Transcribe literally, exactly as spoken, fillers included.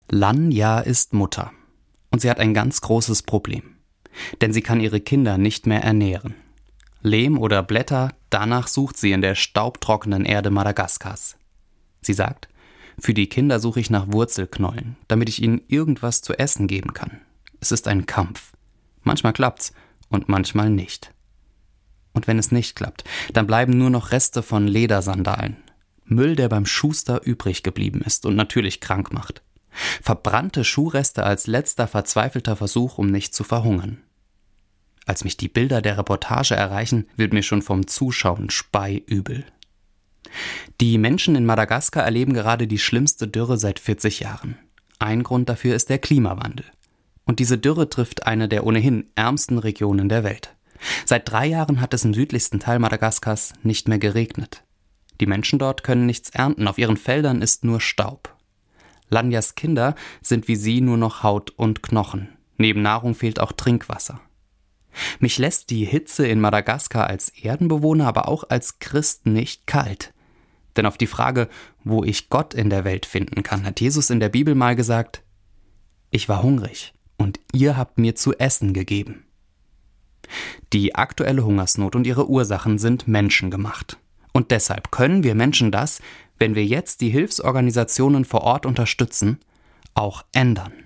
Lanja ist Mutter und sie hat ein ganz großes Problem, denn sie kann ihre Kinder nicht mehr ernähren. Lehm oder Blätter, danach sucht sie in der staubtrockenen Erde Madagaskars. Sie sagt, für die Kinder suche ich nach Wurzelknollen, damit ich ihnen irgendwas zu essen geben kann. Es ist ein Kampf. Manchmal klappt's und manchmal nicht. Und wenn es nicht klappt, dann bleiben nur noch Reste von Ledersandalen. Müll, der beim Schuster übrig geblieben ist und natürlich krank macht. Verbrannte Schuhreste als letzter verzweifelter Versuch, um nicht zu verhungern. Als mich die Bilder der Reportage erreichen, wird mir schon vom Zuschauen speiübel. Die Menschen in Madagaskar erleben gerade die schlimmste Dürre seit vierzig Jahren. Ein Grund dafür ist der Klimawandel. Und diese Dürre trifft eine der ohnehin ärmsten Regionen der Welt. Seit drei Jahren hat es im südlichsten Teil Madagaskars nicht mehr geregnet. Die Menschen dort können nichts ernten, auf ihren Feldern ist nur Staub. Lanjas Kinder sind wie sie nur noch Haut und Knochen. Neben Nahrung fehlt auch Trinkwasser. Mich lässt die Hitze in Madagaskar als Erdenbewohner, aber auch als Christ nicht kalt. Denn auf die Frage, wo ich Gott in der Welt finden kann, hat Jesus in der Bibel mal gesagt: Ich war hungrig und ihr habt mir zu essen gegeben. Die aktuelle Hungersnot und ihre Ursachen sind menschengemacht. Und deshalb können wir Menschen das, wenn wir jetzt die Hilfsorganisationen vor Ort unterstützen, auch ändern.